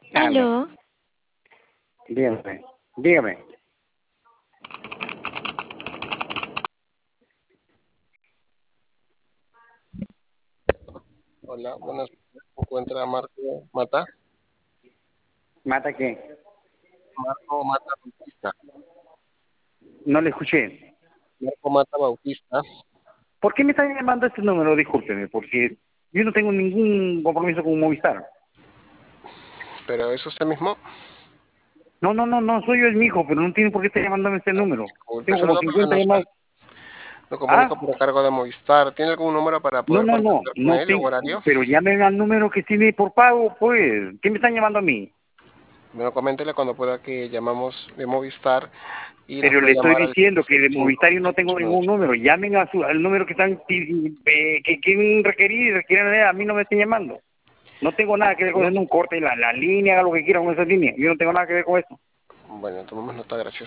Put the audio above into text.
Aló, Aló, dígame, dígame. Hola, buenas tardes. Se encuentra Marco Mata. ¿Mata qué? Marco Mata Bautista. No le escuché. Marco Mata Bautista. ¿Por qué me están llamando a este número? Discúlpeme, porque yo no tengo ningún compromiso con Movistar. Pero es usted mismo. No, soy yo el hijo, pero no tiene por qué estar llamándome a este número. Disculpe, Tengo solo como porque 50 llamadas. lo comunico ¿Ah? por cargo de Movistar. ¿Tiene algún número para poder contactar con No él o tengo. horario? Pero llamen al número que tiene por pago, pues. ¿Qué me están llamando a mí? Bueno, coméntele cuando pueda que llamamos de Movistar y nos Pero puede le estoy llamar al diciendo que de 5 Movistar yo no tengo ningún número. Llamen al número que están que quieren requerir, requieren, a mí no me estén llamando. No tengo nada que ver con ¿no? eso, un corte la línea, haga lo que quiera con esa línea. Yo no tengo nada que ver con eso. Bueno, tomemos nota, gracias.